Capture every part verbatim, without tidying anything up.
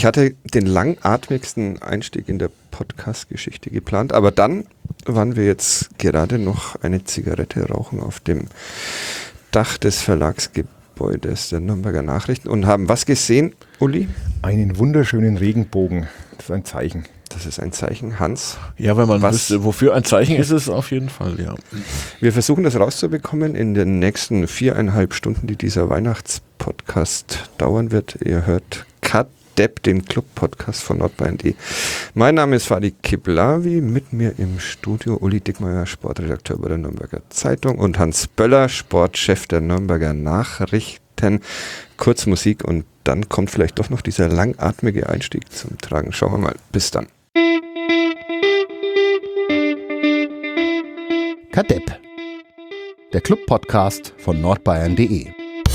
hatte den langatmigsten Einstieg in der Podcast-Geschichte geplant, aber dann waren wir jetzt gerade noch eine Zigarette rauchen auf dem Dach des Verlagsgebäudes der Nürnberger Nachrichten und haben was gesehen, Uli? Einen wunderschönen Regenbogen. Das ist ein Zeichen. Das ist ein Zeichen, Hans. Ja, wenn man was, wüsste, wofür ein Zeichen ist, es auf jeden Fall, ja. Wir versuchen das rauszubekommen in den nächsten viereinhalb Stunden, die dieser Weihnachtspodcast dauern wird. Ihr hört Kadepp, den Club-Podcast von nordbayern punkt de. Mein Name ist Fadi Kiblavi, mit mir im Studio Uli Dickmeyer, Sportredakteur bei der Nürnberger Zeitung, und Hans Böller, Sportchef der Nürnberger Nachrichten. Kurz Musik und dann kommt vielleicht doch noch dieser langatmige Einstieg zum Tragen. Schauen wir mal. Bis dann. Kadepp, der Club-Podcast von nordbayern punkt de.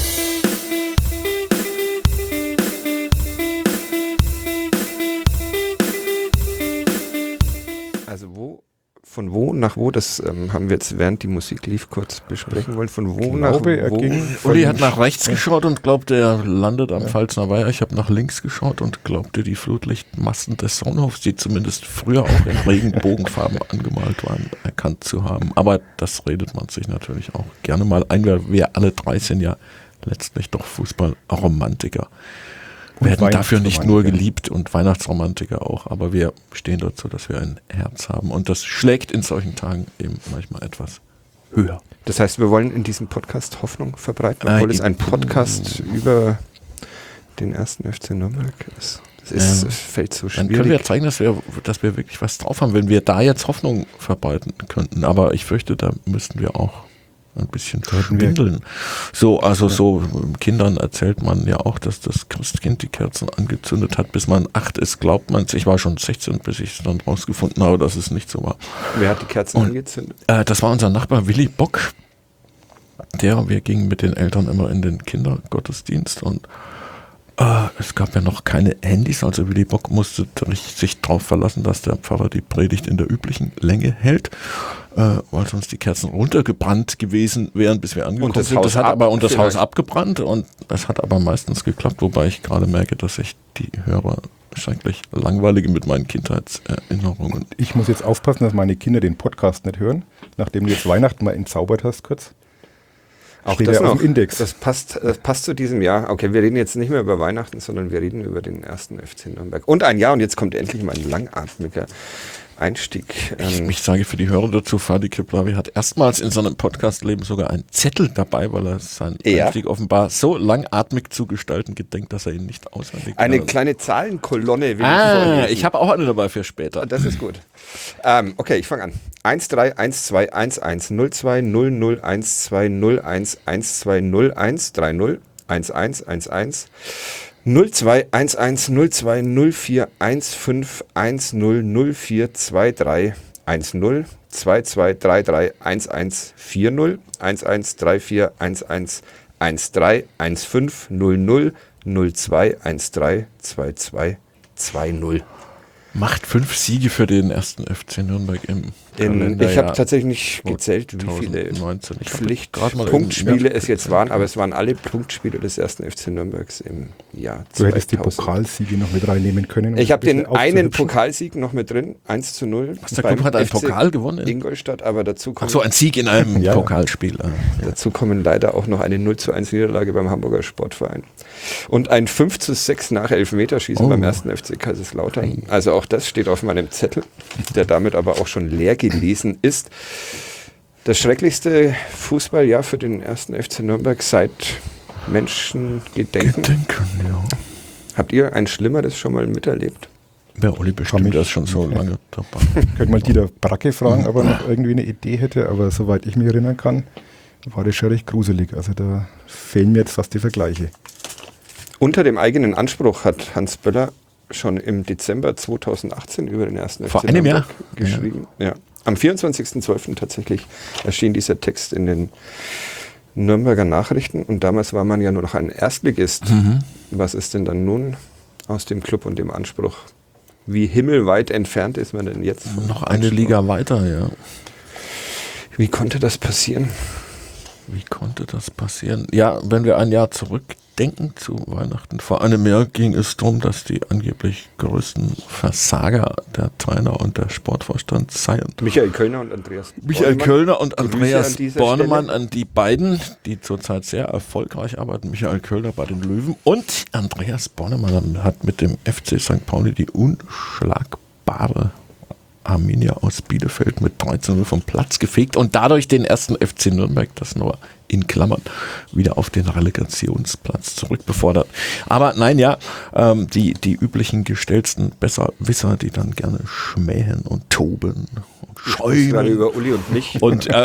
Also wo, von wo nach wo, das ähm, haben wir jetzt, während die Musik lief, kurz besprechen wollen. Von wo Ich nach glaube, er wo? ging Uli hat nach rechts geschaut und glaubte, er landet am Pfalzner Weiher. Ich habe nach links geschaut und glaubte, die Flutlichtmassen des Saunhofs, die zumindest früher auch in Regenbogenfarben angemalt waren, erkannt zu haben. Aber das redet man sich natürlich auch gerne mal ein. Wir, wir alle drei sind ja letztlich doch Fußballromantiker. Wir werden dafür nicht nur geliebt und Weihnachtsromantiker auch, aber wir stehen dazu, dass wir ein Herz haben. Und das schlägt in solchen Tagen eben manchmal etwas höher. Das heißt, wir wollen in diesem Podcast Hoffnung verbreiten, obwohl Äh, es ein Podcast über den ersten F C Nürnberg ist. Das ist, Ähm, es fällt so Dann schwierig. können wir zeigen, dass wir, dass wir wirklich was drauf haben, wenn wir da jetzt Hoffnung verbreiten könnten. Aber ich fürchte, da müssten wir auch ein bisschen schwindeln. So, also so Kindern erzählt man ja auch, dass das Christkind die Kerzen angezündet hat, bis man acht ist, glaubt man. Ich war schon sechzehn, bis ich es dann rausgefunden habe, dass es nicht so war. Wer hat die Kerzen Und, angezündet? Äh, das war unser Nachbar Willi Bock. Der, wir gingen mit den Eltern immer in den Kindergottesdienst und äh, es gab ja noch keine Handys, also Willi Bock musste sich darauf verlassen, dass der Pfarrer die Predigt in der üblichen Länge hält, äh, weil sonst die Kerzen runtergebrannt gewesen wären, bis wir angekommen das sind. Haus Das hat ab, aber und das vielleicht. Haus abgebrannt und es hat aber meistens geklappt, wobei ich gerade merke, dass ich die Hörer schrecklich langweilige mit meinen Kindheitserinnerungen. Ich muss jetzt aufpassen, dass meine Kinder den Podcast nicht hören, nachdem du jetzt Weihnachten mal entzaubert hast kurz. Auch Steht das ja auf noch. dem Index. Das passt, das passt zu diesem Jahr. Okay, wir reden jetzt nicht mehr über Weihnachten, sondern wir reden über den ersten F C Nürnberg. Und ein Jahr, und jetzt kommt endlich mal ein langatmiger Einstieg. Ich, Ähm, ich sage für die Hörer dazu, Fadi Kiblavi hat erstmals in seinem Podcast-Leben sogar einen Zettel dabei, weil er seinen Ja. Einstieg offenbar so langatmig zu gestalten gedenkt, dass er ihn nicht auswendig eine kann. kleine Zahlenkolonne. will Ah, vorlesen. ich habe auch eine dabei für später. Das ist gut. Ähm, okay, ich fange an. eins drei eins zwei eins eins null zwei null null eins zwei null eins eins zwei null eins drei null eins eins eins eins null zwei eins eins null zwei null vier eins fünf eins null null vier zwei drei eins null zwei zwei drei drei eins eins vier null eins eins drei vier eins eins eins drei eins fünf null null null zwei eins drei zwei zwei zwei null. Macht fünf Siege für den ersten F C Nürnberg im In, Kalenderjahr ich habe tatsächlich nicht gezählt, wie viele zweitausendneunzehn. Ich hab gerade mal Pflichtpunktspiele irgendwie- es jetzt waren, aber es waren alle Punktspiele des ersten F C Nürnbergs im Jahr Du hättest die zweitausend. Pokalsiege noch mit reinnehmen können. um Ich habe ein den bisschen einen aufzuhübschen. Pokalsieg noch mit drin, eins zu null. Was, der beim Club hat einen F C Pokal gewonnen? Ingolstadt, aber dazu Ach kommen, so, ein Sieg in einem Ja. Pokalspiel. ah. dazu kommen leider auch noch eine null zu eins Niederlage beim Hamburger Sportverein. Und ein fünf zu sechs nach Elfmeterschießen Oh. beim ersten F C Kaiserslautern. Also auch das steht auf meinem Zettel, der damit aber auch schon leer gelesen ist. Das schrecklichste Fußballjahr für den ersten F C Nürnberg seit Menschengedenken. Gedenken, ja. Habt ihr ein Schlimmeres schon mal miterlebt? Wer Uli Kann bestimmt, mich- der ist schon so lange dabei. Könnte mal Dieter Bracke fragen, ob er noch irgendwie eine Idee hätte, aber soweit ich mich erinnern kann, war das schon recht gruselig. Also da fehlen mir jetzt fast die Vergleiche. Unter dem eigenen Anspruch hat Hans Böller schon im Dezember zweitausendachtzehn über den ersten Vor F C einem Nürnberg Jahr? geschrieben. Ja. Am vierundzwanzigsten zwölften tatsächlich erschien dieser Text in den Nürnberger Nachrichten und damals war man ja nur noch ein Erstligist. Mhm. Was ist denn dann nun aus dem Club und dem Anspruch? Wie himmelweit entfernt ist man denn jetzt? vom Noch eine Anspruch? Liga weiter, ja. Wie konnte das passieren? Wie konnte das passieren? Ja, wenn wir ein Jahr zurückdenken, denken, zu Weihnachten vor einem Jahr ging es darum, dass die angeblich größten Versager, der Trainer und der Sportvorstand seien. Michael Kölner und Andreas Michael Bornemann. Kölner und Grüße Andreas an dieser Bornemann, Stelle. an die beiden, die zurzeit sehr erfolgreich arbeiten. Michael Kölner bei den Löwen und Andreas Bornemann hat mit dem F C Sankt Pauli die unschlagbare Arminia aus Bielefeld mit drei zu null vom Platz gefegt und dadurch den ersten F C Nürnberg, das nur in Klammern, wieder auf den Relegationsplatz zurückbefordert. Aber nein, ja, ähm, die, die üblichen gestellten Besserwisser, die dann gerne schmähen und toben und Gerade schäumen. über Uli und mich. Und äh,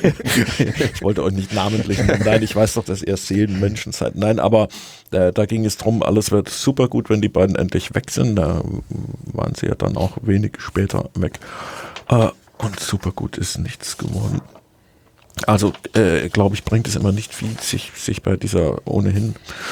ich wollte euch nicht namentlich nennen. Nein, ich weiß doch, dass ihr Seelenmenschen seid. Nein, aber äh, da ging es drum, alles wird super gut, wenn die beiden endlich weg sind. Da waren sie ja dann auch wenig später weg. Äh, und super gut ist nichts geworden. Also, äh, glaube ich, bringt es immer nicht viel, sich, sich bei dieser ohnehin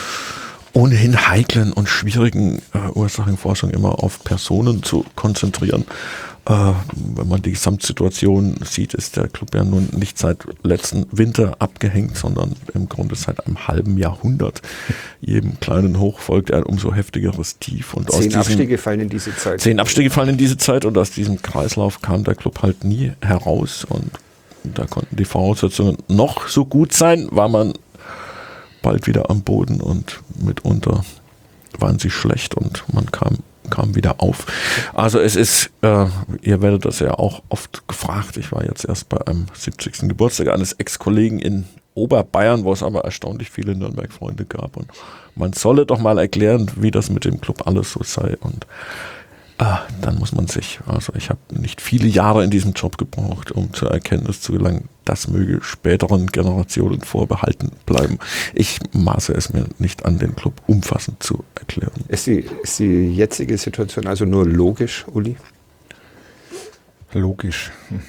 ohnehin heiklen und schwierigen äh, Ursachenforschung immer auf Personen zu konzentrieren. Äh, wenn man die Gesamtsituation sieht, ist der Club ja nun nicht seit letzten Winter abgehängt, sondern im Grunde seit einem halben Jahrhundert. Jedem kleinen Hoch folgt ein umso heftigeres Tief. Und aus Zehn diesem, Abstiege fallen in diese Zeit. Zehn Abstiege fallen in diese Zeit und aus diesem Kreislauf kam der Club halt nie heraus und da konnten die Voraussetzungen noch so gut sein, war man bald wieder am Boden und mitunter waren sie schlecht und man kam, kam wieder auf. Also es ist, äh, ihr werdet das ja auch oft gefragt, ich war jetzt erst bei einem siebzigsten Geburtstag eines Ex-Kollegen in Oberbayern, wo es aber erstaunlich viele Nürnberg-Freunde gab und man solle doch mal erklären, wie das mit dem Club alles so sei und Ah, dann muss man sich, also ich habe nicht viele Jahre in diesem Job gebraucht, um zur Erkenntnis zu gelangen, das möge späteren Generationen vorbehalten bleiben. Ich maße es mir nicht an, den Club umfassend zu erklären. Ist die, ist die jetzige Situation also nur logisch, Uli? Logisch.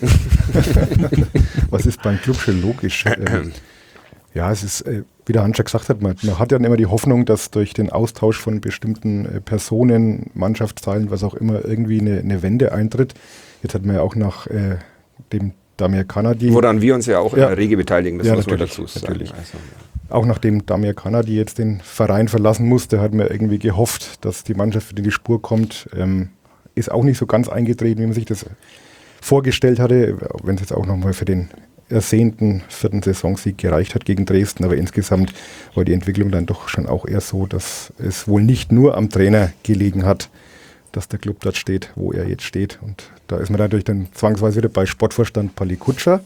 Was ist beim Club schon logisch? Ähm, ja, es ist, äh, wie der Hans schon gesagt hat, man, man hat ja immer die Hoffnung, dass durch den Austausch von bestimmten äh, Personen, Mannschaftsteilen, was auch immer, irgendwie eine, eine Wende eintritt. Jetzt hat man ja auch nach äh, dem Damir Kanadi, Woran wir uns ja auch Ja. in der Rege beteiligen, das Ja, muss man natürlich, dazu sagen. natürlich. Also, auch nachdem Damir Kanadi jetzt den Verein verlassen musste, hat man irgendwie gehofft, dass die Mannschaft wieder in die Spur kommt. Ähm, ist auch nicht so ganz eingetreten, wie man sich das vorgestellt hatte, wenn es jetzt auch nochmal für den ersehnten vierten Saisonsieg gereicht hat gegen Dresden, aber insgesamt war die Entwicklung dann doch schon auch eher so, dass es wohl nicht nur am Trainer gelegen hat, dass der Club dort steht, wo er jetzt steht. Und da ist man natürlich dann zwangsweise wieder bei Sportvorstand Pali Kutscher.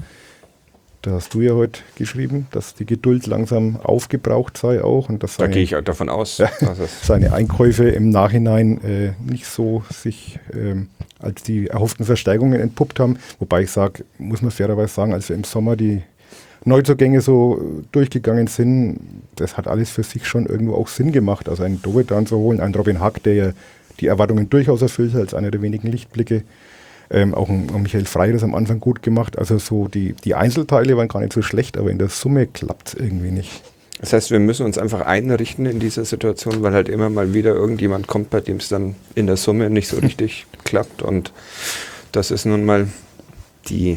Da hast du ja heute geschrieben, dass die Geduld langsam aufgebraucht sei auch und dass da seine, gehe ich auch davon aus. dass es seine Einkäufe im Nachhinein äh, nicht so sich ähm, als die erhofften Verstärkungen entpuppt haben. Wobei ich sage, muss man fairerweise sagen, als wir im Sommer die Neuzugänge so durchgegangen sind, das hat alles für sich schon irgendwo auch Sinn gemacht. Also einen Dovedan zu holen, einen Robin Hack, der ja die Erwartungen durchaus erfüllt hat, als einer der wenigen Lichtblicke. Ähm, auch ein, ein Michael Frey das am Anfang gut gemacht. Also so die, die Einzelteile waren gar nicht so schlecht, aber in der Summe klappt es irgendwie nicht. Das heißt, wir müssen uns einfach einrichten in dieser Situation, weil halt immer mal wieder irgendjemand kommt, bei dem es dann in der Summe nicht so richtig klappt. Und das ist nun mal die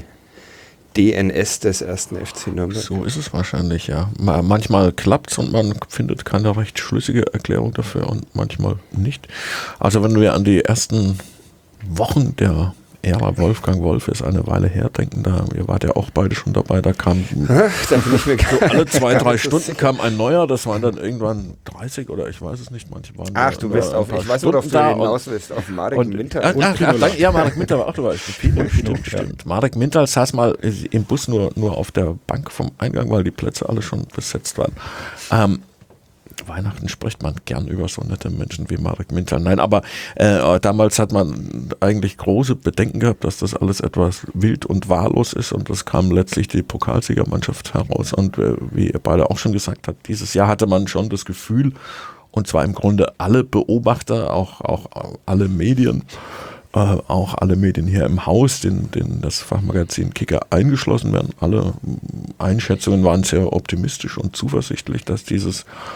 D N S des ersten F C Nürnberg. So ist es wahrscheinlich, ja. Ma- Manchmal klappt es und man findet keine recht schlüssige Erklärung dafür und manchmal nicht. Also wenn wir an die ersten Wochen der Ära Wolfgang Wolf ist eine Weile her, denken da, ihr wart ja auch beide schon dabei, da kam Ach, da bin ich mir so alle zwei, drei Das ist Stunden sicher. kam ein neuer, das waren dann irgendwann dreißig oder ich weiß es nicht, manche waren Ach, da- du da bist ein auf, paar ich weiß, Stunden worauf du da hinaus willst, auf Marek und, Minter. ach, ach, Pinola. ach, ja, Marek Minter war auch dabei. Stimmt, stimmt, stimmt. Marek Minter saß mal im Bus nur, nur auf der Bank vom Eingang, weil die Plätze alle schon besetzt waren. Ähm, Weihnachten spricht man gern über so nette Menschen wie Marek Minter. Nein, aber äh, damals hat man eigentlich große Bedenken gehabt, dass das alles etwas wild und wahllos ist und das kam letztlich die Pokalsiegermannschaft heraus und äh, wie ihr beide auch schon gesagt habt, dieses Jahr hatte man schon das Gefühl, und zwar im Grunde alle Beobachter, auch, auch alle Medien, äh, auch alle Medien hier im Haus, den, den das Fachmagazin Kicker eingeschlossen werden, alle Einschätzungen waren sehr optimistisch und zuversichtlich, dass dieses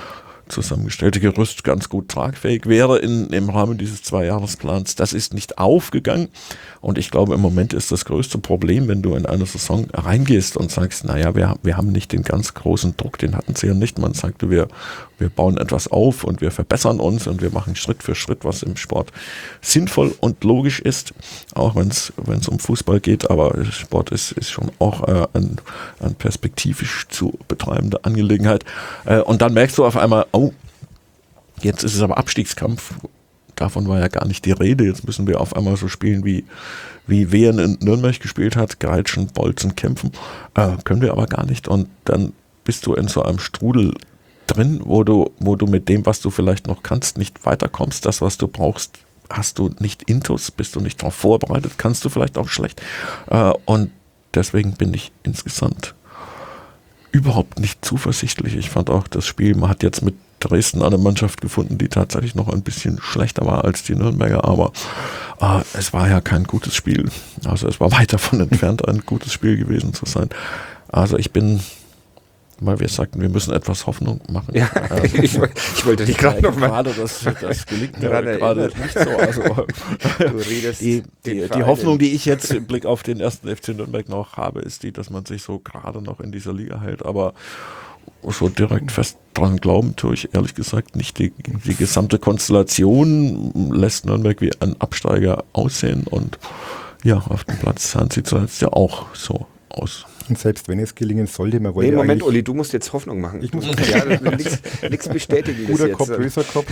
zusammengestellte Gerüst ganz gut tragfähig wäre in, im Rahmen dieses Zwei-Jahres-Plans. Das ist nicht aufgegangen und ich glaube, im Moment ist das größte Problem, wenn du in eine Saison reingehst und sagst, naja, wir, wir haben nicht den ganz großen Druck, den hatten sie ja nicht. Man sagte, wir, wir bauen etwas auf und wir verbessern uns und wir machen Schritt für Schritt, was im Sport sinnvoll und logisch ist, auch wenn es um Fußball geht, aber Sport ist, ist schon auch äh, ein, ein perspektivisch zu betreibende Angelegenheit. Äh, und dann merkst du auf einmal, oh, jetzt ist es aber Abstiegskampf. Davon war ja gar nicht die Rede. Jetzt müssen wir auf einmal so spielen, wie, wie Wehen in Nürnberg gespielt hat. Greitschen, Bolzen, kämpfen. Äh, können wir aber gar nicht. Und dann bist du in so einem Strudel drin, wo du, wo du mit dem, was du vielleicht noch kannst, nicht weiterkommst. Das, was du brauchst, hast du nicht intus, bist du nicht darauf vorbereitet, kannst du vielleicht auch schlecht. Äh, und deswegen bin ich insgesamt überhaupt nicht zuversichtlich. Ich fand auch das Spiel, man hat jetzt mit Dresden eine Mannschaft gefunden, die tatsächlich noch ein bisschen schlechter war als die Nürnberger, aber äh, es war ja kein gutes Spiel. Also es war weit davon entfernt, ein gutes Spiel gewesen zu sein. Also ich bin, weil wir sagten, wir müssen etwas Hoffnung machen. Ja, ähm, ich, ich wollte dich gerade noch mal gerade, das, das gelingt mir Gerade gerade nicht so. Also, Du redest die, den die, die Verein Hoffnung, in- die ich jetzt im Blick auf den ersten F C Nürnberg noch habe, ist die, dass man sich so gerade noch in dieser Liga hält, aber so direkt fest dran glauben tue ich ehrlich gesagt nicht. Die, die gesamte Konstellation lässt Nürnberg wie ein Absteiger aussehen und ja, auf dem Platz sahen sie zuletzt ja auch so aus. Und selbst wenn es gelingen sollte, man wollte Nee, Moment, eigentlich Uli, du musst jetzt Hoffnung machen. Ich muss Du musst ja nichts bestätigen. guter bis Kopf, jetzt. böser Kopf.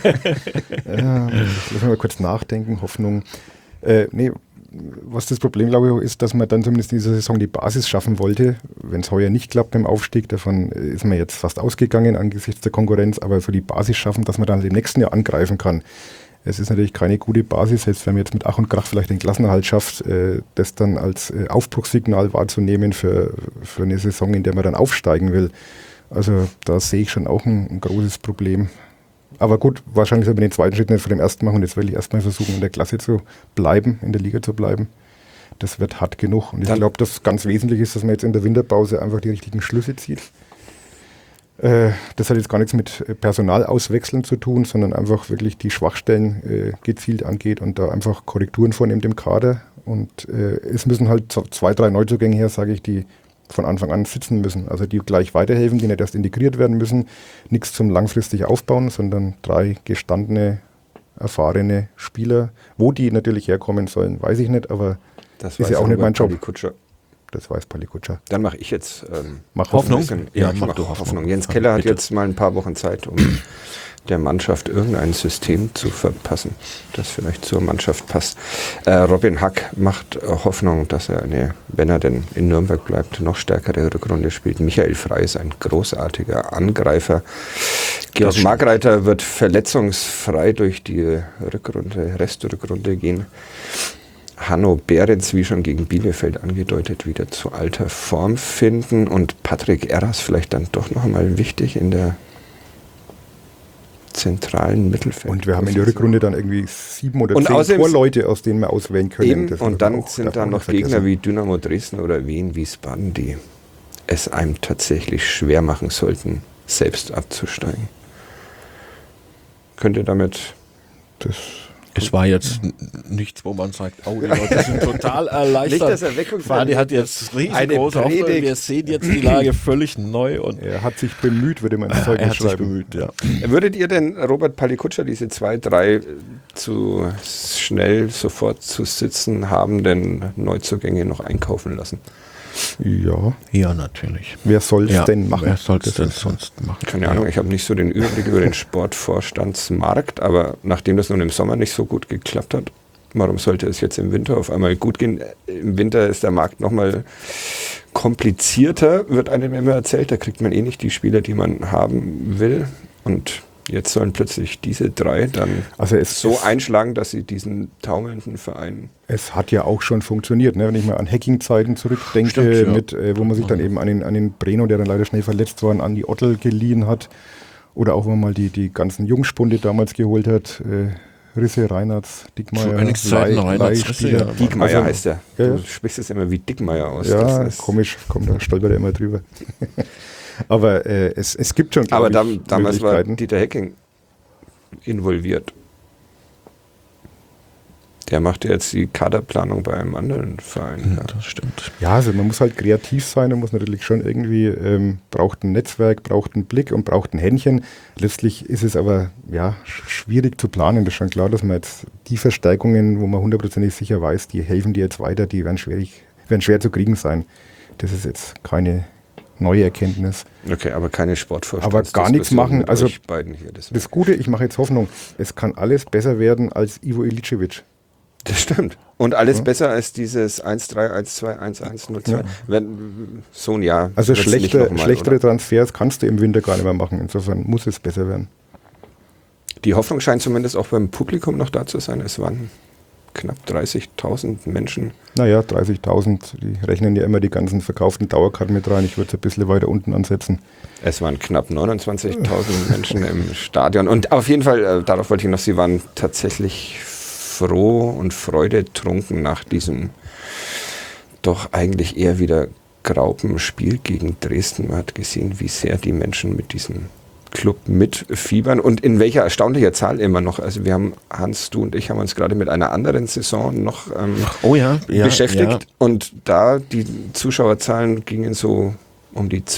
ja, lass mal kurz nachdenken, Hoffnung. Äh, nee, was das Problem, glaube ich, ist, dass man dann zumindest in dieser Saison die Basis schaffen wollte. Wenn es heuer nicht klappt beim Aufstieg, davon ist man jetzt fast ausgegangen angesichts der Konkurrenz, aber so die Basis schaffen, dass man dann im nächsten Jahr angreifen kann. Es ist natürlich keine gute Basis, selbst wenn man jetzt mit Ach und Krach vielleicht den Klassenerhalt schafft, äh, das dann als äh, Aufbruchssignal wahrzunehmen für, für eine Saison, in der man dann aufsteigen will. Also da sehe ich schon auch ein, ein großes Problem. Aber gut, wahrscheinlich soll man den zweiten Schritt nicht vor dem ersten machen und jetzt will ich erstmal versuchen, in der Klasse zu bleiben, in der Liga zu bleiben. Das wird hart genug. Und ich Dann- glaube, das ganz wesentlich ist, dass man jetzt in der Winterpause einfach die richtigen Schlüsse zieht. Äh, das hat jetzt gar nichts mit äh, Personalauswechseln zu tun, sondern einfach wirklich die Schwachstellen äh, gezielt angeht und da einfach Korrekturen vornimmt im Kader. Und äh, es müssen halt so zwei, drei Neuzugänge her, sage ich, die von Anfang an sitzen müssen. Also die gleich weiterhelfen, die nicht erst integriert werden müssen. Nichts zum langfristig Aufbauen, sondern drei gestandene, erfahrene Spieler. Wo die natürlich herkommen sollen, weiß ich nicht, aber Das ist weiß ja auch nicht Robert mein Job. Palikutscher. das weiß Palikutscher. Dann mache ich jetzt ähm, Mach Hoffnung? Bisschen- Ja, Ja, ich mach mach du Hoffnung. Hoffnung. Jens Ja, Keller hat bitte. jetzt mal ein paar Wochen Zeit, um der Mannschaft irgendein System zu verpassen, das vielleicht zur Mannschaft passt. Äh, Robin Hack macht äh, Hoffnung, dass er eine, wenn er denn in Nürnberg bleibt, noch stärkere Rückrunde spielt. Michael Frey ist ein großartiger Angreifer. Georg stimmt. Margreiter wird verletzungsfrei durch die Rückrunde, Restrückrunde gehen. Hanno Behrens, wie schon gegen Bielefeld angedeutet, wieder zu alter Form finden und Patrick Erras vielleicht dann doch noch einmal wichtig in der zentralen Mittelfeld. Und wir haben in der Rückrunde dann irgendwie sieben oder Und zehn außerdem- Torleute, aus denen wir auswählen können. Eben, Das und darf dann man auch- sind darf da man noch nicht vergessen. Gegner wie Dynamo Dresden oder Wien Wiesbaden, die es einem tatsächlich schwer machen sollten, selbst abzusteigen. Könnt ihr damit... Das Es war jetzt n- nichts, wo man sagt, oh, die Leute sind total erleichtert. Nicht das Erweckungserlebnis. Fadi hat jetzt riesengroße Eine Hoffnung. Predigt. Wir sehen jetzt die Lage völlig neu und er hat sich bemüht, würde man ins Zeugnis er hat sich schreiben. bemüht, ja. Würdet ihr denn Robert Palikutscher, diese zwei, drei äh, zu schnell sofort zu sitzen haben, denn Neuzugänge noch einkaufen lassen? Ja, Ja, natürlich. wer soll es Ja, denn machen? wer soll es Das denn ist- sonst machen? Keine Ahnung, ich habe nicht so den Überblick über den Sportvorstandsmarkt, aber nachdem das nun im Sommer nicht so gut geklappt hat, warum sollte es jetzt im Winter auf einmal gut gehen? Im Winter ist der Markt nochmal komplizierter, wird einem immer erzählt, da kriegt man eh nicht die Spieler, die man haben will, und jetzt sollen plötzlich diese drei dann Also es, so es, einschlagen, dass sie diesen taumelnden Verein... es hat ja auch schon funktioniert, ne? Wenn ich mal an Hacking-Zeiten zurückdenke, Stimmt, ja. mit, äh, wo man sich dann eben an den, an den Breno, der dann leider schnell verletzt war, an die Ottel geliehen hat. Oder auch, wenn man mal die, die ganzen Jungspunde damals geholt hat. Äh, Risse, Reinhardt, Dickmeyer, Zu Königszeiten Reinhardt, Risse, Leihspieler. ja. Diekmeyer Also- heißt er. Ja, Du ja. sprichst es immer wie Dickmeyer aus. Ja, Das ist- komisch, kommt, da stolpert er immer drüber. Aber äh, es, es gibt schon, Aber ich, dam, damals war Möglichkeiten. Dieter Hecking involviert. Der macht ja jetzt die Kaderplanung bei einem anderen Verein. Ja, das stimmt. Ja, also man muss halt kreativ sein und muss natürlich schon irgendwie, ähm, braucht ein Netzwerk, braucht einen Blick und braucht ein Händchen. Letztlich ist es aber ja sch- schwierig zu planen. Das ist schon klar, dass man jetzt die Verstärkungen, wo man hundertprozentig sicher weiß, die helfen dir jetzt weiter, die werden, schwierig, werden schwer zu kriegen sein. Das ist jetzt keine neue Erkenntnis. Okay, aber keine Sportvorstand. Aber gar nichts machen. Also beiden hier. Das, das Gute, ich mache jetzt Hoffnung, es kann alles besser werden als Ivo Ilicevic. das stimmt. Und alles Ja. besser als dieses eins drei eins zwei eins eins null zwei. Ja. Wenn, so ein Jahr. Also wird's nicht schlechter, noch mal, schlechtere oder? Transfers kannst du im Winter gar nicht mehr machen. Insofern muss es besser werden. Die Hoffnung scheint zumindest auch beim Publikum noch da zu sein. Es waren knapp dreißigtausend Menschen. Naja, dreißigtausend, die rechnen ja immer die ganzen verkauften Dauerkarten mit rein. Ich würde es ein bisschen weiter unten ansetzen. Es waren knapp neunundzwanzigtausend Menschen im Stadion. Und auf jeden Fall, äh, darauf wollte ich noch, sie waren tatsächlich froh und freudetrunken nach diesem doch eigentlich eher wieder graupen Spiel gegen Dresden. Man hat gesehen, wie sehr die Menschen mit diesem Club mitfiebern und in welcher erstaunlicher Zahl immer noch. Also wir haben, Hans, du und ich haben uns gerade mit einer anderen Saison noch ähm, Oh ja, ja beschäftigt ja. und da die Zuschauerzahlen gingen so um die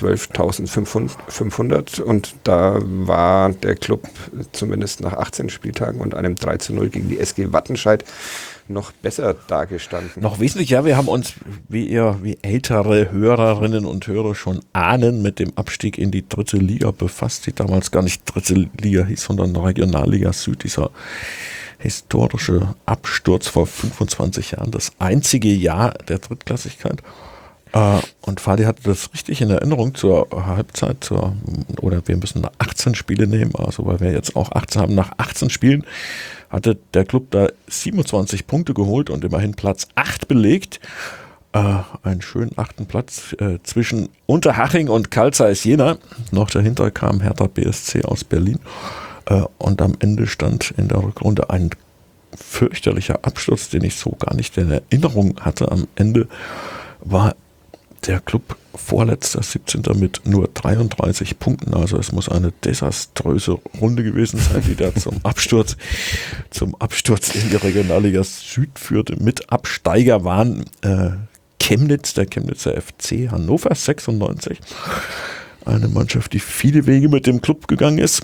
zwölftausendfünfhundert und da war der Club zumindest nach achtzehn Spieltagen und einem drei zu null gegen die S G Wattenscheid noch besser dargestanden. Noch wesentlich, ja, wir haben uns, wie ihr, wie ältere Hörerinnen und Hörer schon ahnen, mit dem Abstieg in die dritte Liga befasst, die damals gar nicht dritte Liga hieß, sondern Regionalliga Süd, dieser historische Absturz vor fünfundzwanzig Jahren, das einzige Jahr der Drittklassigkeit. Äh, und Fadi hatte das richtig in Erinnerung zur Halbzeit, zur, oder wir müssen achtzehn Spiele nehmen, also weil wir jetzt auch achtzehn haben, nach achtzehn Spielen hatte der Club da siebenundzwanzig Punkte geholt und immerhin Platz acht belegt. Äh, einen schönen achten Platz äh, zwischen Unterhaching und Carl Zeiss Jena. Noch dahinter kam Hertha B S C aus Berlin. Äh, und am Ende stand in der Rückrunde ein fürchterlicher Absturz, den ich so gar nicht in Erinnerung hatte. Am Ende war der Club vorletzter siebzehnter mit nur dreiunddreißig Punkten. Also es muss eine desaströse Runde gewesen sein, die da zum Absturz, zum Absturz in die Regionalliga Süd führte. Mit Absteiger waren äh, Chemnitz, der Chemnitzer F C, Hannover sechsundneunzig. Eine Mannschaft, die viele Wege mit dem Club gegangen ist.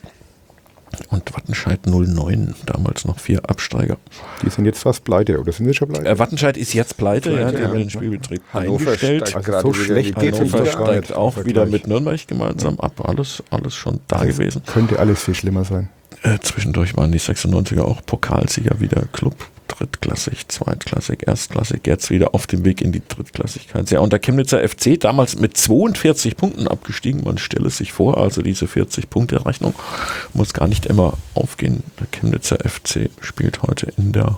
Und Wattenscheid null neun, damals noch vier Absteiger. Die sind jetzt fast pleite, oder sind sie schon pleite? Äh, Wattenscheid ist jetzt pleite, Pleite, ja, die ja. haben den Spielbetrieb Hannover eingestellt. steigt Also gerade so wieder schlecht in die geht's dritte uns Hannover doch gar steigt nicht auch im wieder Vergleich. mit Nürnberg gemeinsam ab. Alles, alles schon da Das gewesen. Könnte alles viel schlimmer sein. Äh, zwischendurch waren die sechsundneunziger auch Pokalsieger wieder. Club drittklassig, zweitklassig, erstklassig. Jetzt wieder auf dem Weg in die Drittklassigkeit. Ja, und der Chemnitzer F C damals mit zweiundvierzig Punkten abgestiegen. Man stelle es sich vor, also diese vierzig-Punkte-Rechnung muss gar nicht immer aufgehen. Der Chemnitzer F C spielt heute in der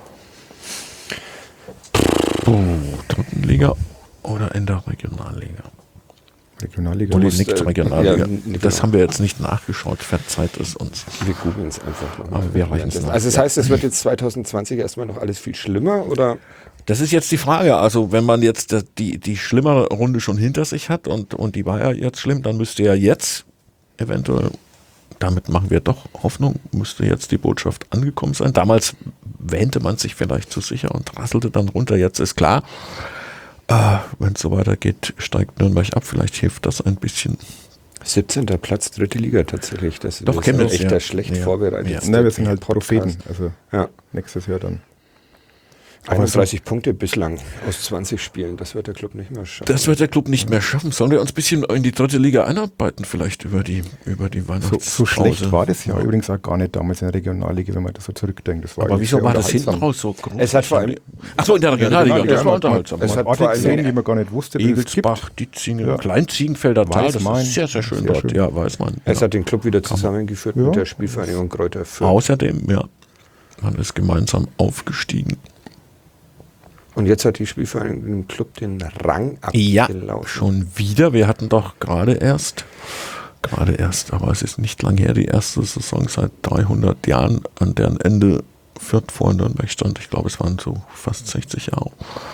oh, dritten Liga oder in der Regionalliga. Regionalliga. Uli musst, nickt äh, Regionalliga. ja, Das genau. haben wir jetzt nicht nachgeschaut. Verzeiht es uns. Wir googeln es einfach nochmal. Aber wir reichen es nach. Also das heißt, es wird jetzt zwanzig zwanzig erstmal noch alles viel schlimmer, oder? Das ist jetzt die Frage. Also wenn man jetzt die, die schlimmere Runde schon hinter sich hat und, und die war ja jetzt schlimm, dann müsste ja jetzt eventuell, damit machen wir doch Hoffnung, müsste jetzt die Botschaft angekommen sein. Damals wähnte man sich vielleicht zu sicher und rasselte dann runter. Jetzt ist klar, äh, wenn es so weitergeht, steigt Nürnberg ab. Vielleicht hilft das ein bisschen. siebzehnter Platz, dritte Liga tatsächlich. Das Doch, ist Chemnitz, echt ja. da schlecht Ja. vorbereitet. Ja. Na, wir sind halt Podcast. Propheten. Also Ja. nächstes Jahr dann. einunddreißig Punkte bislang aus zwanzig Spielen. Das wird der Club nicht mehr schaffen. Das wird der Club nicht mehr schaffen. Sollen wir uns ein bisschen in die dritte Liga einarbeiten, vielleicht über die, über die So, Weihnachtspause? so schlecht war das ja übrigens auch gar nicht damals in der Regionalliga, wenn man das so zurückdenkt. Das war Aber eigentlich wieso sehr war das hinten unterhaltsam. raus so groß? Es hat vor allem- Achso, in der Regionalliga, Regionalliga, das war ja. unterhaltsam. Es hat Orte vor allem- gesehen, die man gar nicht wusste, dass es gibt. Egelsbach, Dietzingen, Ja. Klein-Ziegenfelder Tal, das Weißmain. ist sehr, sehr schön Sehr dort. schön. Ja, Weißmain. Es Ja. hat den Club wieder zusammengeführt Ja. mit der Spielvereinigung Kräuter Fürth. Außerdem, ja, man ist gemeinsam aufgestiegen. Und jetzt hat die Spielvereinigung dem Club den Rang Ja, abgelaufen. schon wieder. Wir hatten doch gerade erst, gerade erst, aber es ist nicht lang her, die erste Saison seit dreihundert Jahren, an deren Ende Fürth vor Nürnberg stand. Ich glaube, es waren so fast sechzig Jahre.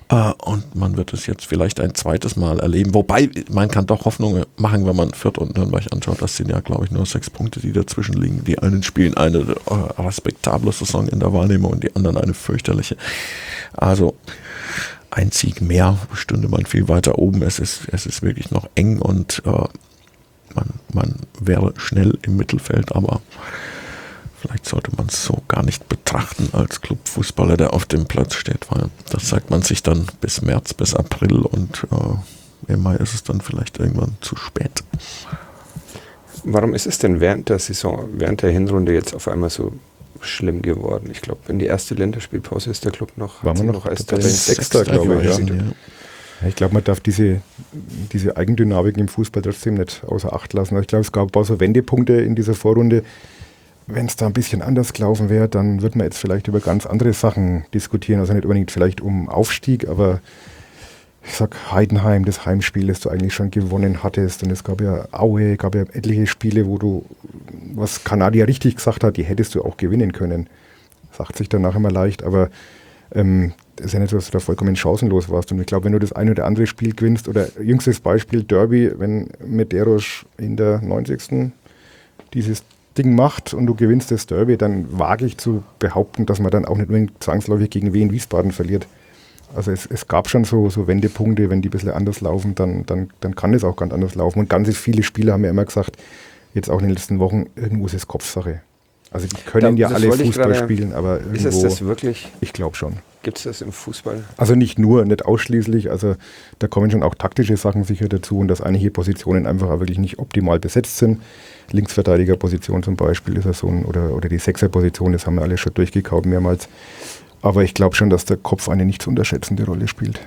Äh, und man wird es jetzt vielleicht ein zweites Mal erleben. Wobei, man kann doch Hoffnung machen, wenn man Fürth und Nürnberg anschaut. Das sind ja, glaube ich, nur sechs Punkte, die dazwischen liegen. Die einen spielen eine äh, respektable Saison in der Wahrnehmung und die anderen eine fürchterliche. Also ein Sieg mehr stünde man viel weiter oben. Es ist, es ist wirklich noch eng und äh, man, man wäre schnell im Mittelfeld, aber vielleicht sollte man es so gar nicht betrachten als Clubfußballer, der auf dem Platz steht, weil das sagt man sich dann bis März, bis April und äh, im Mai ist es dann vielleicht irgendwann zu spät. Warum ist es denn während der Saison, während der Hinrunde jetzt auf einmal so schlimm geworden? Ich glaube, in die erste Länderspielpause ist der Club noch, War man noch als Sechster, glaube ich. Ja. Ja. Ja, ich glaube, man darf diese, diese Eigendynamik im Fußball trotzdem nicht außer Acht lassen. Ich glaube, es gab ein paar so Wendepunkte in dieser Vorrunde. Wenn es da ein bisschen anders gelaufen wäre, dann würde man jetzt vielleicht über ganz andere Sachen diskutieren. Also nicht unbedingt vielleicht um Aufstieg, aber ich sag Heidenheim, das Heimspiel, das du eigentlich schon gewonnen hattest. Und es gab ja Aue, gab ja etliche Spiele, wo du, was Kanadier richtig gesagt hat, die hättest du auch gewinnen können. Sagt sich danach immer leicht, aber ähm, es ist ja nicht so, dass du da vollkommen chancenlos warst. Und ich glaube, wenn du das ein oder andere Spiel gewinnst, oder jüngstes Beispiel Derby, wenn Medeiros in der neunzigsten dieses Ding macht und du gewinnst das Derby, dann wage ich zu behaupten, dass man dann auch nicht unbedingt zwangsläufig gegen Wien Wiesbaden verliert. Also es, es gab schon so, so Wendepunkte, wenn die ein bisschen anders laufen, dann, dann, dann kann es auch ganz anders laufen. Und ganz viele Spieler haben ja immer gesagt, jetzt auch in den letzten Wochen, irgendwo ist es Kopfsache. Also die können Da- ja das alle wollte ich Fußball gerade- spielen, aber Ist es irgendwo, das wirklich? ich glaube schon. Gibt es das im Fußball? Also nicht nur, nicht ausschließlich, also da kommen schon auch taktische Sachen sicher dazu und dass einige Positionen einfach auch wirklich nicht optimal besetzt sind. Linksverteidigerposition zum Beispiel ist ja so ein, oder, oder die Sechserposition, das haben wir alle schon durchgekaut mehrmals. Aber ich glaube schon, dass der Kopf eine nicht zu unterschätzende Rolle spielt.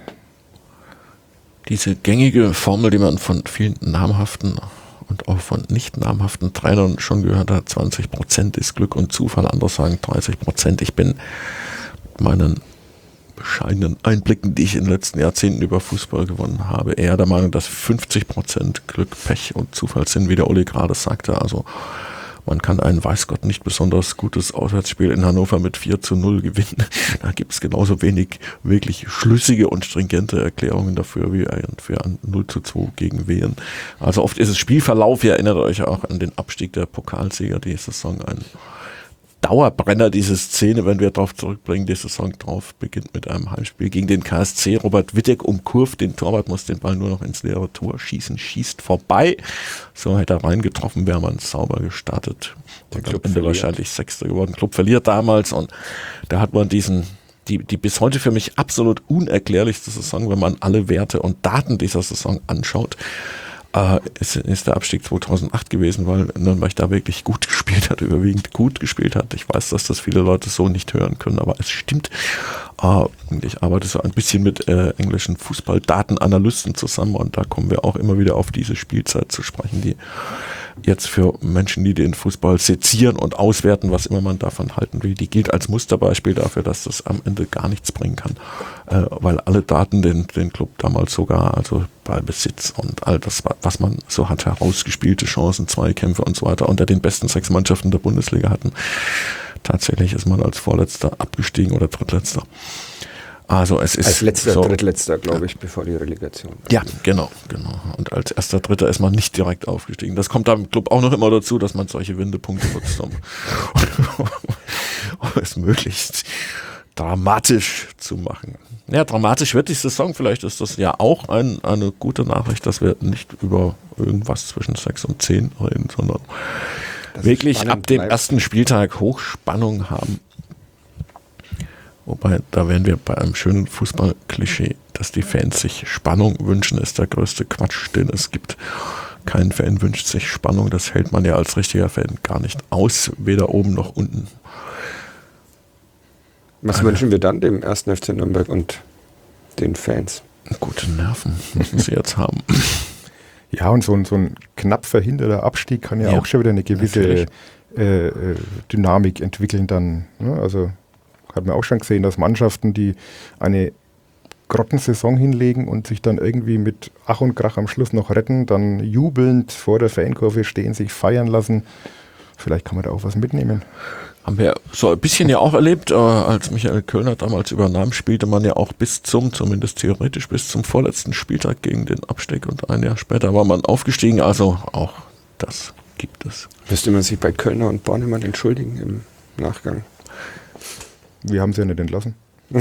Diese gängige Formel, die man von vielen namhaften und auch von nicht namhaften Trainern schon gehört hat, zwanzig Prozent ist Glück und Zufall, andere sagen dreißig Prozent. Ich bin meinen bescheidenen Einblicken, die ich in den letzten Jahrzehnten über Fußball gewonnen habe, eher der Meinung, dass fünfzig Prozent Glück, Pech und Zufall sind, wie der Uli gerade sagte. Also man kann ein, weiß Gott, nicht besonders gutes Auswärtsspiel in Hannover mit vier zu null gewinnen. Da gibt es genauso wenig wirklich schlüssige und stringente Erklärungen dafür wie für ein null zu zwei gegen Wien. Also oft ist es Spielverlauf, ihr erinnert euch auch an den Abstieg der Pokalsieger, die Saison ein Dauerbrenner, diese Szene, wenn wir darauf zurückbringen, die Saison drauf beginnt mit einem Heimspiel gegen den K S C. Robert Wittek umkurvt den Torwart, muss den Ball nur noch ins leere Tor schießen, schießt vorbei. So hätte er reingetroffen, wäre man sauber gestartet. Der Club am Ende wahrscheinlich Sechster geworden. Club verliert damals und da hat man diesen, die, die bis heute für mich absolut unerklärlichste Saison, wenn man alle Werte und Daten dieser Saison anschaut. Äh, ist, ist der Abstieg zweitausendacht gewesen, weil Nürnberg da wirklich gut gespielt hat, überwiegend gut gespielt hat. Ich weiß, dass das viele Leute so nicht hören können, aber es stimmt. Äh, ich arbeite so ein bisschen mit äh, englischen Fußballdatenanalysten zusammen und da kommen wir auch immer wieder auf diese Spielzeit zu sprechen, die jetzt für Menschen, die den Fußball sezieren und auswerten, was immer man davon halten will, die gilt als Musterbeispiel dafür, dass das am Ende gar nichts bringen kann, äh, weil alle Daten den, den Club damals sogar, also bei Besitz und all das, was man so hat, herausgespielte Chancen, Zweikämpfe und so weiter, unter den besten sechs Mannschaften der Bundesliga hatten. Tatsächlich ist man als Vorletzter abgestiegen oder Drittletzter. Also es ist Als letzter, so, drittletzter, glaube ich, bevor die Relegation. ja, genau, genau. Und als erster Dritter ist man nicht direkt aufgestiegen. Das kommt da im Club auch noch immer dazu, dass man solche Wendepunkte nutzt, um, um es möglichst dramatisch zu machen. Ja, dramatisch wird die Saison. Vielleicht ist das ja auch ein, eine gute Nachricht, dass wir nicht über irgendwas zwischen sechs und zehn reden, sondern Dass es wirklich spannend ab dem bleibt. ersten Spieltag Hochspannung haben. Wobei, da wären wir bei einem schönen Fußball-Klischee, dass die Fans sich Spannung wünschen, ist der größte Quatsch, den es gibt. Kein Fan wünscht sich Spannung, das hält man ja als richtiger Fan gar nicht aus, weder oben noch unten. Was wünschen wir dann dem ersten F C Nürnberg und den Fans? Gute Nerven müssen sie jetzt haben. Ja, und so ein, so ein knapp verhinderter Abstieg kann ja, Ja, auch schon wieder eine gewisse natürlich. äh, äh, Dynamik entwickeln dann. Ne? Also hat man auch schon gesehen, dass Mannschaften, die eine Grottensaison hinlegen und sich dann irgendwie mit Ach und Krach am Schluss noch retten, dann jubelnd vor der Fankurve stehen, sich feiern lassen. Vielleicht kann man da auch was mitnehmen. haben wir so ein bisschen ja auch erlebt, äh, als Michael Kölner damals übernahm, spielte man ja auch bis zum, zumindest theoretisch, bis zum vorletzten Spieltag gegen den Abstieg und ein Jahr später war man aufgestiegen, also auch das gibt es. Müsste man sich bei Kölner und Bornemann entschuldigen im Nachgang? Wir haben sie ja nicht entlassen.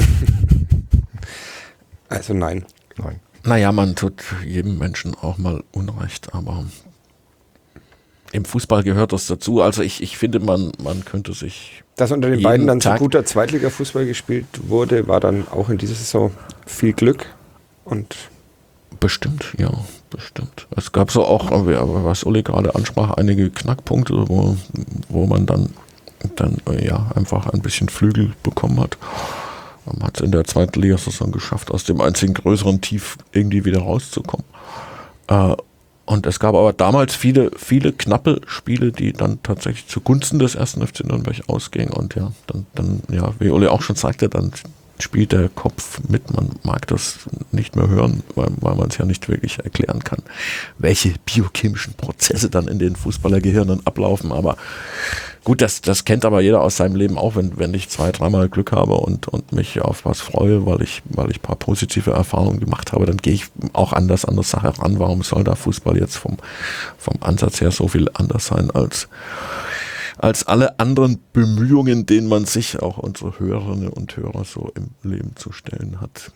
Also nein. Nein. Naja, man tut jedem Menschen auch mal Unrecht, aber im Fußball gehört das dazu. Also ich, ich finde, man, man könnte sich... Dass unter den jeden beiden dann so Tag- guter Zweitliga-Fußball gespielt wurde, war dann auch in dieser Saison viel Glück. Und Bestimmt, ja, bestimmt. Es gab so auch, was Uli gerade ansprach, einige Knackpunkte, wo, wo man dann, dann ja, einfach ein bisschen Flügel bekommen hat. Man hat es in der zweiten Liga-Saison geschafft, aus dem einzigen größeren Tief irgendwie wieder rauszukommen. Äh, und es gab aber damals viele, viele knappe Spiele, die dann tatsächlich zugunsten des ersten F C Nürnberg ausgingen. Und ja, dann, dann, ja, wie Uli auch schon sagte, dann spielt der Kopf mit. Man mag das nicht mehr hören, weil, weil man es ja nicht wirklich erklären kann, welche biochemischen Prozesse dann in den Fußballergehirnen ablaufen. Aber gut, das, das kennt aber jeder aus seinem Leben auch, wenn, wenn ich zwei, dreimal Glück habe und, und mich auf was freue, weil ich, weil ich ein paar positive Erfahrungen gemacht habe, dann gehe ich auch anders an der Sache ran. Warum soll da Fußball jetzt vom, vom Ansatz her so viel anders sein als als alle anderen Bemühungen, denen man sich, auch unsere Hörerinnen und Hörer, so im Leben zu stellen hat.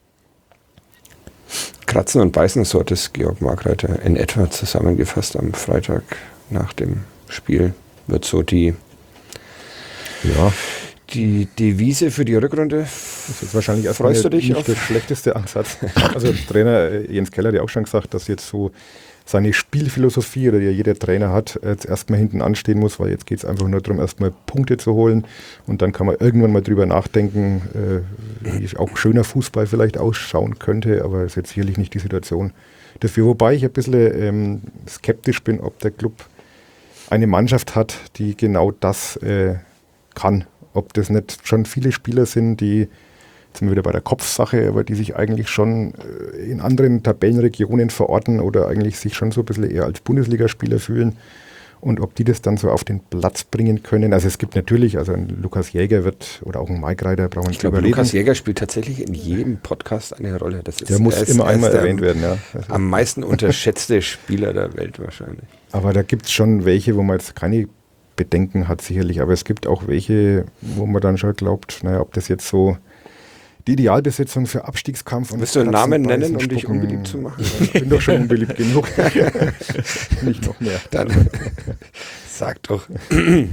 Kratzen und Beißen, so hat es Georg Markreiter in etwa zusammengefasst am Freitag nach dem Spiel. Wird so die, Ja, die Devise für die Rückrunde. das ist wahrscheinlich erstmal Freust du dich nicht auf- der schlechteste Ansatz. Also der Trainer äh, Jens Keller hat ja auch schon gesagt, dass jetzt so seine Spielphilosophie, oder die ja jeder Trainer hat, jetzt erstmal hinten anstehen muss, weil jetzt geht es einfach nur darum, erstmal Punkte zu holen und dann kann man irgendwann mal drüber nachdenken, äh, wie auch schöner Fußball vielleicht ausschauen könnte, aber ist jetzt sicherlich nicht die Situation dafür. Wobei ich ein bisschen ähm, skeptisch bin, ob der Club eine Mannschaft hat, die genau das äh, kann. Ob das nicht schon viele Spieler sind, die, jetzt sind wir wieder bei der Kopfsache, aber die sich eigentlich schon äh, in anderen Tabellenregionen verorten oder eigentlich sich schon so ein bisschen eher als Bundesligaspieler fühlen und ob die das dann so auf den Platz bringen können. Also es gibt natürlich, also ein Lukas Jäger wird, oder auch ein Mike Reiter, brauchen wir Ich nicht glaube, drüber reden. Lukas Jäger spielt tatsächlich in jedem Podcast eine Rolle. Das ist, Der muss er ist- immer er ist einmal der erwähnt werden, ja. Am meisten unterschätzte Spieler der Welt wahrscheinlich. Aber da gibt es schon welche, wo man jetzt keine Bedenken hat, sicherlich. Aber es gibt auch welche, wo man dann schon glaubt, naja, ob das jetzt so die Idealbesetzung für Abstiegskampf und Willst du einen Kratzen, Namen Beißen, nennen, um dich Spucken- unbeliebt zu machen? Ich bin doch schon unbeliebt genug. Nicht noch mehr. Dann sag doch. Äh,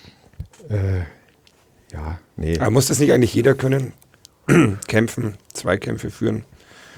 ja, nee. Aber muss das nicht eigentlich jeder können? Kämpfen, Zweikämpfe führen.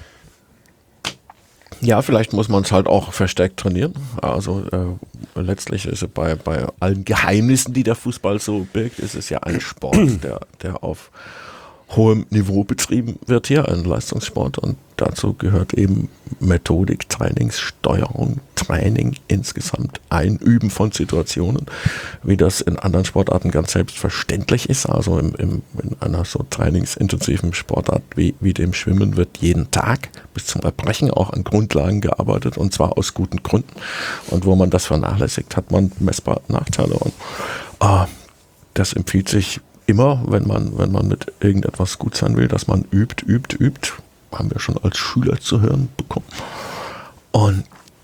Ja, vielleicht muss man es halt auch verstärkt trainieren. Also äh, letztlich ist es bei, bei allen Geheimnissen, die der Fußball so birgt, ist es ja ein Sport, der, der auf hohem Niveau betrieben wird hier, ein Leistungssport, und dazu gehört eben Methodik, Trainingssteuerung, Training insgesamt, Einüben von Situationen, wie das in anderen Sportarten ganz selbstverständlich ist. Also im, im, in einer so trainingsintensiven Sportart wie, wie dem Schwimmen wird jeden Tag bis zum Erbrechen auch an Grundlagen gearbeitet, und zwar aus guten Gründen. Und wo man das vernachlässigt, hat man messbar Nachteile. Und äh, das empfiehlt sich immer, wenn man, wenn man mit irgendetwas gut sein will, dass man übt, übt, übt. Haben wir schon als Schüler zu hören bekommen. Und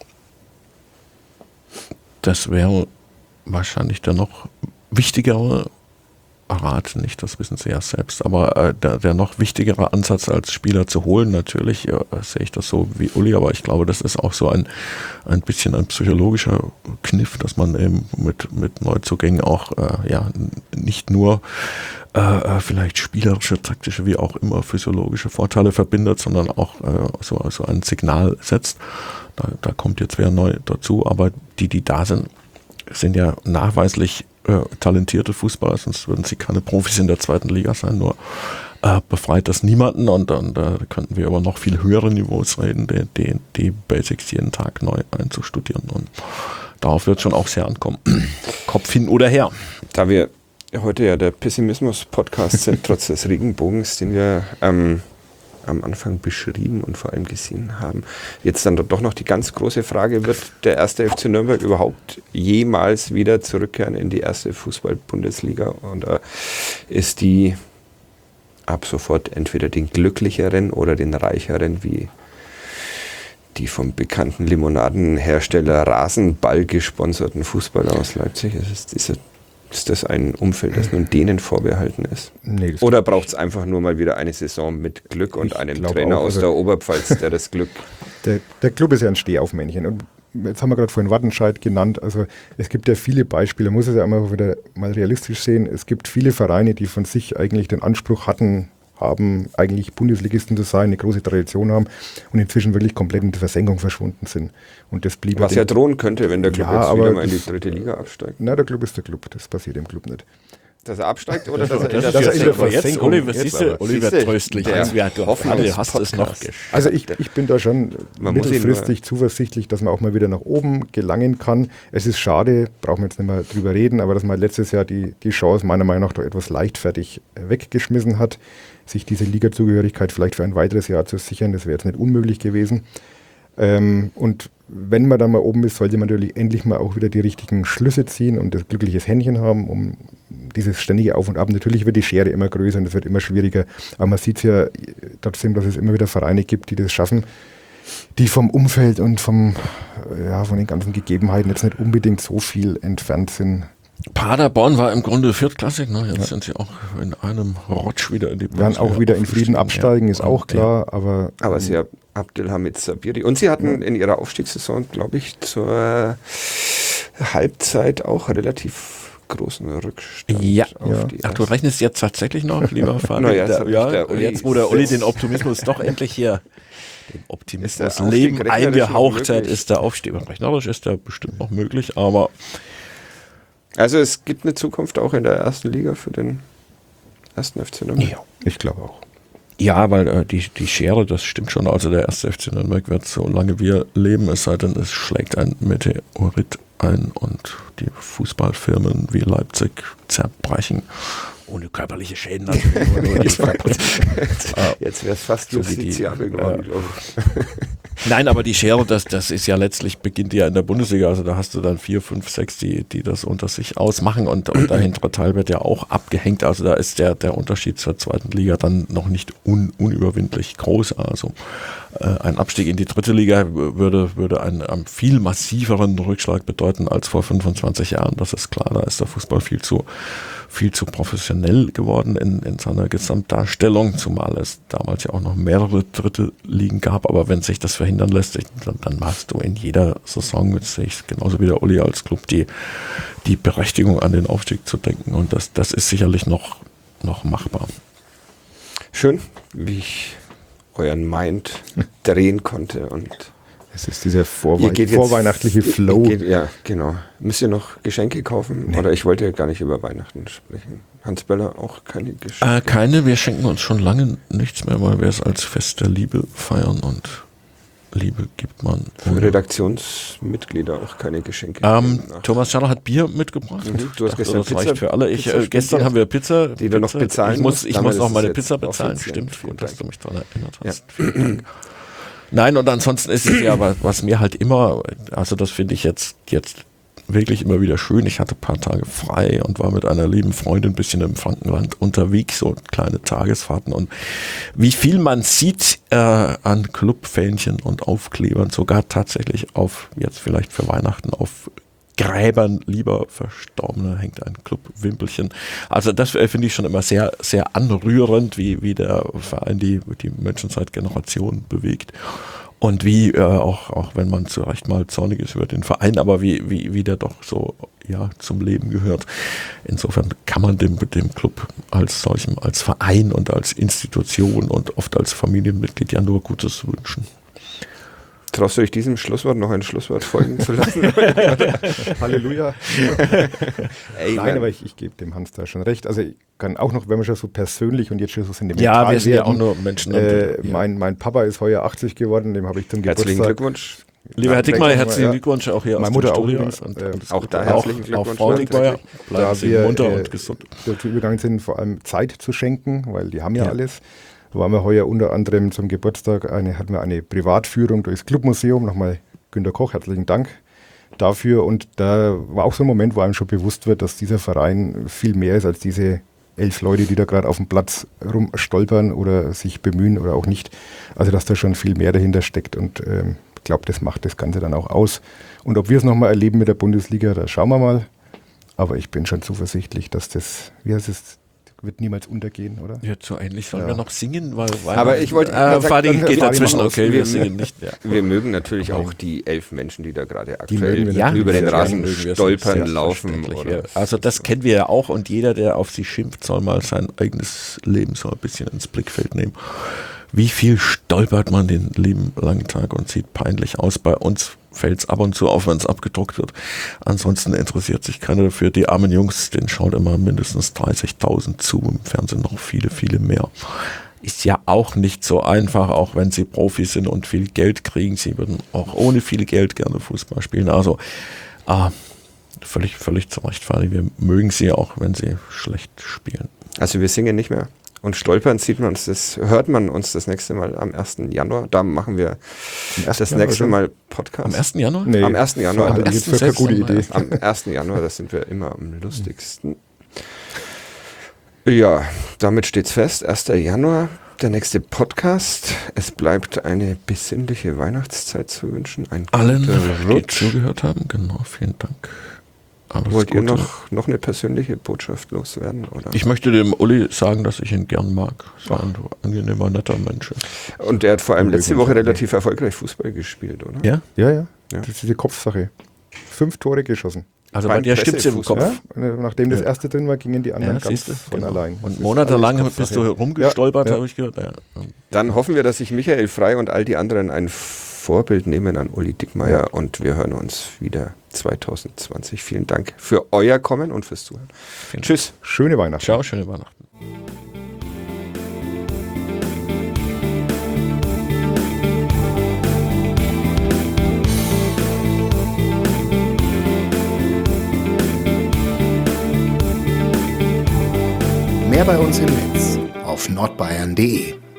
das wäre wahrscheinlich der noch wichtigere Rat, nicht, das wissen Sie ja selbst, aber äh, der, der noch wichtigere Ansatz als Spieler zu holen, natürlich äh, sehe ich das so wie Uli, aber ich glaube, das ist auch so ein, ein bisschen ein psychologischer Kniff, dass man eben mit, mit Neuzugängen auch äh, ja, nicht nur äh, vielleicht spielerische, taktische, wie auch immer physiologische Vorteile verbindet, sondern auch äh, so also ein Signal setzt. Da, da kommt jetzt wer neu dazu, aber die, die da sind, sind ja nachweislich äh, talentierte Fußballer, sonst würden sie keine Profis in der zweiten Liga sein, nur äh, befreit das niemanden, und dann da könnten wir über noch viel höhere Niveaus reden, die, die, die Basics jeden Tag neu einzustudieren, und darauf wird schon auch sehr ankommen. Kopf hin oder her. Da wir heute ja der Pessimismus-Podcast sind, trotz des Regenbogens, den wir ähm, am Anfang beschrieben und vor allem gesehen haben. Jetzt dann doch noch die ganz große Frage, wird der erste F C Nürnberg überhaupt jemals wieder zurückkehren in die erste Fußball-Bundesliga? Und äh, ist die ab sofort entweder den glücklicheren oder den reicheren, wie die vom bekannten Limonadenhersteller Rasenball gesponserten Fußballer aus Leipzig? Ist, es diese, ist das ein Umfeld, das nun denen vorbehalten ist? Nee, oder braucht es einfach nur mal wieder eine Saison mit Glück und einem Trainer auch, aus also der Oberpfalz, der das Glück... Der, der Club ist ja ein Stehaufmännchen. Und jetzt haben wir gerade vorhin Wattenscheid genannt. Also es gibt ja viele Beispiele, man muss es ja immer wieder mal realistisch sehen. Es gibt viele Vereine, die von sich eigentlich den Anspruch hatten, haben eigentlich Bundesligisten zu sein, eine große Tradition haben und inzwischen wirklich komplett in die Versenkung verschwunden sind. Und das blieb Was ja drohen könnte, wenn der Club ja, jetzt aber wieder mal in die dritte Liga absteigt. Na, der Club ist der Club, das passiert im Club nicht. Dass er absteigt oder dass er das in der, der, in der Versenkung... Oliver, siehst du, Oliver tröstlich. Der also, du Hoffnung, hast es noch geschafft. Also ich, ich bin da schon man mittelfristig zuversichtlich, dass man auch mal wieder nach oben gelangen kann. Es ist schade, brauchen wir jetzt nicht mehr drüber reden, aber dass man letztes Jahr die, die Chance meiner Meinung nach doch etwas leichtfertig weggeschmissen hat, sich diese Ligazugehörigkeit vielleicht für ein weiteres Jahr zu sichern, das wäre jetzt nicht unmöglich gewesen. Ähm, und wenn man dann mal oben ist, sollte man natürlich endlich mal auch wieder die richtigen Schlüsse ziehen und das glückliches Händchen haben, um dieses ständige Auf und Ab. Natürlich wird die Schere immer größer und es wird immer schwieriger, aber man sieht es ja trotzdem, dass es immer wieder Vereine gibt, die das schaffen, die vom Umfeld und vom, ja, von den ganzen Gegebenheiten jetzt nicht unbedingt so viel entfernt sind. Paderborn war im Grunde viertklassig, ne? Jetzt ja. sind sie auch in einem Rutsch wieder in die Bundesliga. Werden auch wieder in Frieden absteigen, ja. ist auch klar, ja. aber... Aber sie haben Abdelhamid Sabiri und sie hatten ja. in ihrer Aufstiegssaison, glaube ich, zur Halbzeit auch relativ großen Rückstand. Ja, auf ja. Die Ach, du rechnest jetzt tatsächlich noch, lieber Fabian? no, jetzt, ja, der Uli jetzt, wo der Uli den Optimismus doch endlich hier den Optimismus Leben eingehaucht hat, ist der Aufstieg. Rechnerisch ist der bestimmt noch möglich, aber... Also es gibt eine Zukunft auch in der ersten Liga für den ersten F C Nürnberg. Ja, ich glaube auch. Ja, weil äh, die, die Schere, das stimmt schon. Also der erste F C Nürnberg wird, solange wir leben, es sei denn, es schlägt ein Meteorit ein und die Fußballfirmen wie Leipzig zerbrechen. Ohne körperliche Schäden. Jetzt wäre es fast so justiziabel geworden, äh, glaube ich. Nein, aber die Schere, das, das ist ja letztlich, beginnt ja in der Bundesliga, also da hast du dann vier, fünf, sechs, die, die das unter sich ausmachen und, und der hintere Teil wird ja auch abgehängt, also da ist der, der Unterschied zur zweiten Liga dann noch nicht un, unüberwindlich groß, also äh, ein Abstieg in die dritte Liga würde, würde einen, einen viel massiveren Rückschlag bedeuten als vor fünfundzwanzig Jahren, das ist klar, da ist der Fußball viel zu viel zu professionell geworden in, in seiner Gesamtdarstellung, zumal es damals ja auch noch mehrere dritte Ligen gab, aber wenn sich das verhindern lässt, dann, dann hast du in jeder Saison, mit sich genauso wie der Uli als Club, die, die Berechtigung an den Aufstieg zu denken und das, das ist sicherlich noch, noch machbar. Schön, wie ich euren Mind drehen konnte und es ist dieser Vorwe- jetzt, vorweihnachtliche Flow. Geht, ja, genau. Müsst ihr noch Geschenke kaufen? Nee. Oder ich wollte ja gar nicht über Weihnachten sprechen. Hans Böller auch keine Geschenke? Äh, keine, wir schenken uns schon lange nichts mehr, weil wir es als Fest der Liebe feiern und Liebe gibt man. Für Redaktionsmitglieder auch keine Geschenke. Ähm, Thomas Schaller hat Bier mitgebracht. Mhm, du hast gestern das Pizza, reicht für alle. Ich, äh, gestern haben wir Pizza. Die wir noch bezahlen. Ich muss, ich muss noch meine Pizza bezahlen. Stimmt, gut, dass du mich daran erinnert hast. Ja. Vielen Dank. Nein, und ansonsten ist es ja, was mir halt immer, also das finde ich jetzt, jetzt wirklich immer wieder schön. Ich hatte ein paar Tage frei und war mit einer lieben Freundin ein bisschen im Frankenland unterwegs, so kleine Tagesfahrten. Und wie viel man sieht äh, an Clubfähnchen und Aufklebern, sogar tatsächlich auf, jetzt vielleicht für Weihnachten, auf Gräbern lieber Verstorbener hängt ein Clubwimpelchen. Also das äh, finde ich schon immer sehr, sehr anrührend, wie, wie der Verein die, die Menschen seit Generationen bewegt. Und wie, äh, auch, auch wenn man zu Recht mal zornig ist über den Verein, aber wie, wie, wie der doch so ja, zum Leben gehört. Insofern kann man dem, dem Club als solchem, als Verein und als Institution und oft als Familienmitglied ja nur Gutes wünschen. Traust du dich diesem Schlusswort noch ein Schlusswort folgen zu lassen? Halleluja. Ey, Nein, aber ich, ich gebe dem Hans da schon recht. Also ich kann auch noch, wenn wir schon so persönlich und jetzt schon so sentimental ja, wir sind werden, ja auch nur Menschen. Äh, ja. mein, mein Papa ist heuer achtzig geworden, dem habe ich zum herzlichen Geburtstag... Glückwunsch. Lieber Herr Dickmeyer, herzlichen Glückwunsch auch hier meine aus Mutter dem auch Studio. übrigens. Und, äh, auch da herzlichen Glückwunsch. Auch Frau Dickmeyer, bleiben da Sie wir munter äh, und gesund. dazu übergegangen sind, vor allem Zeit zu schenken, weil die haben ja, ja. alles. waren wir heuer unter anderem zum Geburtstag, eine, hatten wir eine Privatführung durchs Clubmuseum. Nochmal Günter Koch, herzlichen Dank dafür. Und da war auch so ein Moment, wo einem schon bewusst wird, dass dieser Verein viel mehr ist als diese elf Leute, die da gerade auf dem Platz rumstolpern oder sich bemühen oder auch nicht. Also dass da schon viel mehr dahinter steckt und ich ähm, glaube, das macht das Ganze dann auch aus. Und ob wir es nochmal erleben mit der Bundesliga, da schauen wir mal. Aber ich bin schon zuversichtlich, dass das, wie heißt es, wird niemals untergehen, oder? Ja, so ähnlich sollen Ja. wir noch singen, weil, weil Aber ich wollte- äh, Fadi dann- geht Fadi dazwischen, mal aus. okay, wir Wir- singen nicht. Ja. Wir mögen natürlich auch die elf Menschen, die da gerade Die mögen aktuell wir natürlich über den sehr Rasen Mögen wir so stolpern, sehr laufen. selbstverständlich, Oder ja. Also das kennen wir ja auch und jeder, der auf sie schimpft, soll mal sein eigenes Leben so ein bisschen ins Blickfeld nehmen. Wie viel stolpert man den lieben langen Tag und sieht peinlich aus. Bei uns fällt es ab und zu auf, wenn es abgedruckt wird. Ansonsten interessiert sich keiner dafür. Die armen Jungs, denen schaut immer mindestens dreißigtausend zu, im Fernsehen noch viele, viele mehr. Ist ja auch nicht so einfach, auch wenn sie Profis sind und viel Geld kriegen. Sie würden auch ohne viel Geld gerne Fußball spielen. Also ah, völlig, völlig zu Recht, Fadi. Wir mögen sie auch, wenn sie schlecht spielen. Also wir singen nicht mehr. Und stolpern sieht man uns das, hört man uns das nächste Mal am ersten Januar. Da machen wir das Januar nächste schon? Mal Podcast. Am ersten Januar? Nee, Am ersten Januar. halte ich jetzt für keine gute Idee. Am ersten Januar, das sind wir immer am lustigsten. Ja, damit steht's fest. erster Januar, der nächste Podcast. Es bleibt eine besinnliche Weihnachtszeit zu wünschen. Ein Allen, guter die Rutsch. zugehört haben, genau, vielen Dank. Alles Wollt ihr Gute. noch, noch eine persönliche Botschaft loswerden? Oder? Ich möchte dem Uli sagen, dass ich ihn gern mag. So ein angenehmer, netter Mensch. Und der hat vor allem Mögen letzte uns Woche alle. relativ erfolgreich Fußball gespielt, oder? Ja? Ja, ja, Ja. das ist diese Kopfsache. Fünf Tore geschossen. Also Beim bei dir stimmt's im Pressefußball. Kopf. Ja? Und nachdem das Ja. erste drin war, gingen die anderen Ja, ganz siehst du? von Genau. allein. Das Und ist monatelang alles bist du Kopfsache. rumgestolpert, Ja, ja. habe ich gehört. Ja. Dann hoffen wir, dass sich Michael Frey und all die anderen ein Vorbild nehmen an Uli Dickmeyer Ja. und wir hören uns wieder zwanzig zwanzig. Vielen Dank für euer Kommen und fürs Zuhören. Vielen Tschüss. Schöne Weihnachten. Ciao, schöne Weihnachten. Mehr bei uns im Netz auf nordbayern punkt de.